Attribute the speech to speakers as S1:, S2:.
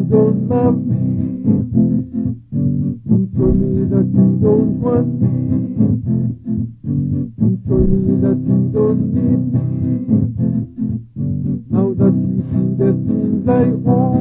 S1: don't love me. You told me that you don't want me. You told me that you don't need me. Now that you see the things I own,